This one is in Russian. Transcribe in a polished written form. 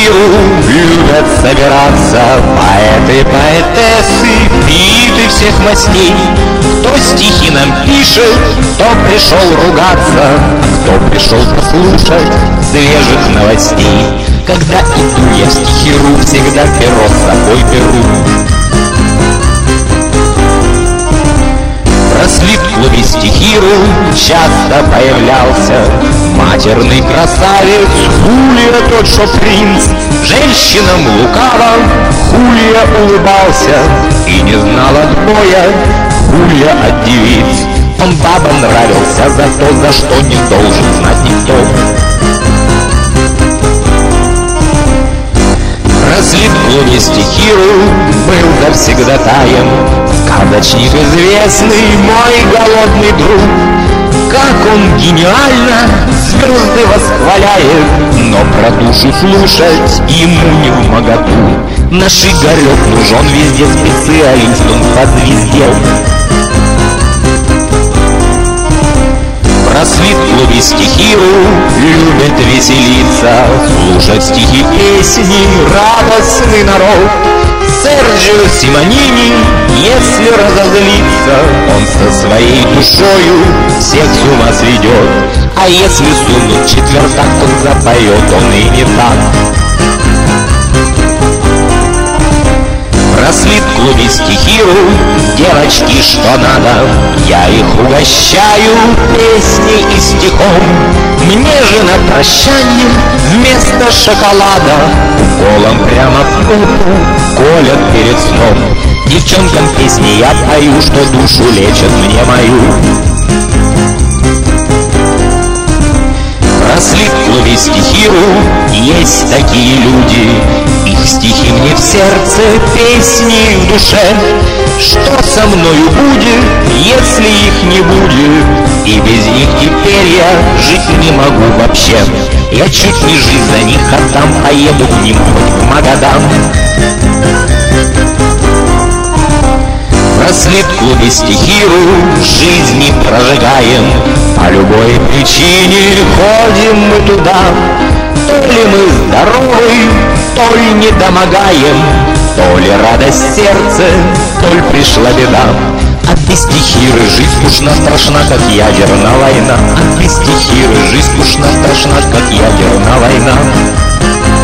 стихиру любят собираться поэты, поэтессы, биты всех мастей. Кто стихи нам пишет, кто пришел ругаться, кто пришел послушать свежих новостей. Когда иду я в стихиру, всегда перо с собой беру. Росли в клубе стихиру, часто появлялся матерный красавец Хулия, тот, что принц. Женщинам лукаво Хулия улыбался и не знал отбоя Хулия от девиц. Он бабам нравился за то, за что не должен знать никто. Росли в клубе стихиру, был завсегдатаем сказочник известный, мой голодный друг. Как он гениально звезды восхваляет, но про душу слушать ему не вмоготу. Наш Игорек нужен везде, специалист, он подзвездел. Росли в клубе стихиру, любят веселиться, слушать стихи, песни, радостный народ. Серджио Симонини, если разозлиться, он со своей душою всех с ума сведет. А если сунуть четвертак, он запоет, он и не так. Росли в клубе стихиру девочки, что надо, я их угощаю песней и стихом. Мне же на прощанье вместо шоколада уколом прямо в попу колят перед сном. Девчонкам песни я пою, что душу лечат мне мою. Росли в клубе стихиру, есть такие люди, их стихи мне в сердце, песни в душе. Что со мною будет, если их не будет? И без них теперь я жить не могу вообще. Я чуть не жизнь за них отдам, поеду к ним хоть в Магадан. Росли в клубе стихиру, жизни прожигаем, по любой причине ходим мы туда. То ли мы здоровы, то ли не домогаем, то ли радость сердце, то ли пришла беда. А без стихиры жизнь скучна, страшна, как ядерная война. А без стихиры жизнь скучна, страшна, как ядерная война.